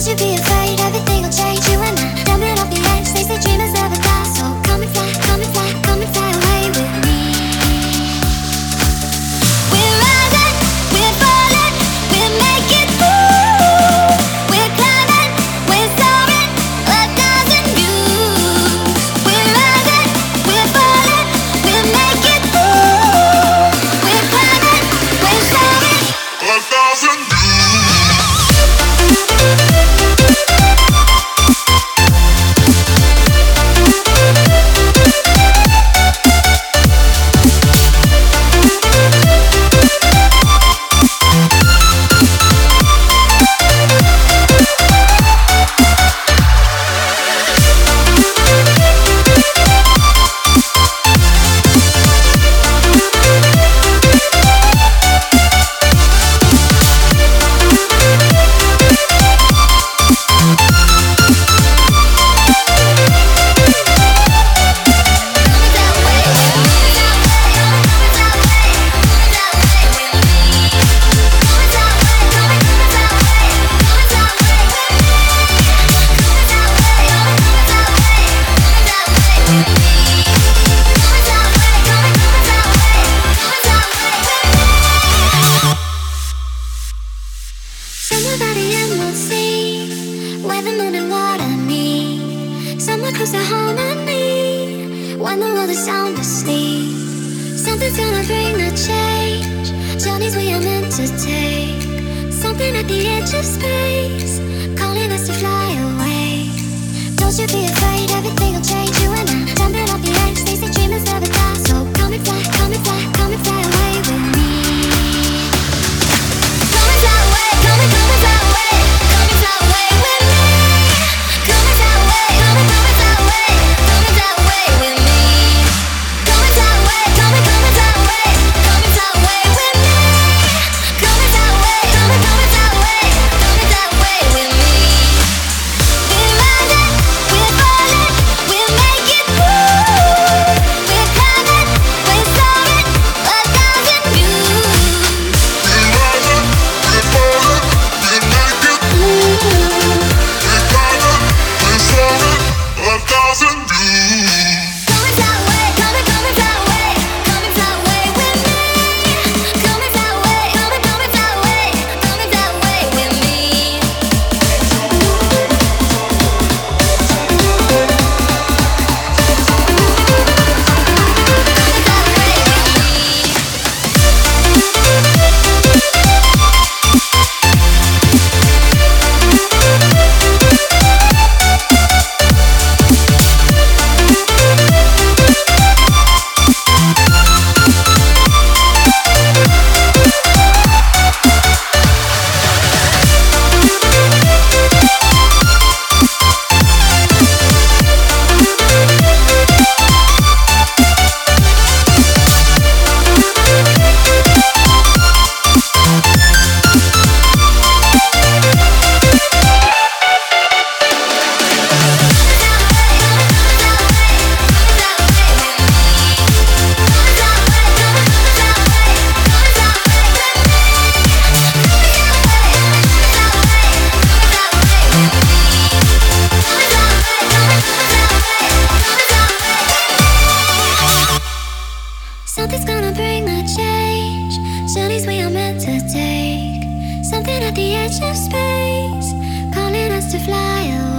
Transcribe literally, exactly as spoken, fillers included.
you be afraid, everything will change. You and I, jumping off the edge. They say dreamers never die, so come and fly, come and fly, come and fly away with me. We're rising, we're falling, we're making moves. We're climbing, we're soaring, a thousand views. We're rising, we're falling, we're making moves. We're climbing, we're soaring, a thousand views. Somewhere by the emerald sea, where the moon and water meet. Somewhere close to harmony, when the world is sound asleep. Something's gonna bring the change, journeys we are meant to take. Something at the edge of space, calling us to fly away. Don't you be afraid, everything will change. You and I, jumping off the edge. They say dreamers never die, so come and fly, come and fly, come and fly away with me. Come and fly away, come and come and fly away, come and fly away with me. Come and fly away, come and come and fly away, come and fly away with me. Come and fly away, come and come and fly away, come and fly away with me. Come and fly away, come and come and fly away, come and fly away with me. We're rising, we're falling, we're making moves. We're climbing, we're soaring, a thousand views. We're rising, we're falling, we're making moves. We're climbing, we're soaring, a thousand views. Come and fly away, come and come and fly away, come and fly away with me. Come and fly away, come and come and fly away, come and fly away with me. Something's gonna bring the change, journeys we are meant to take. Something at the edge of space, calling us to fly away.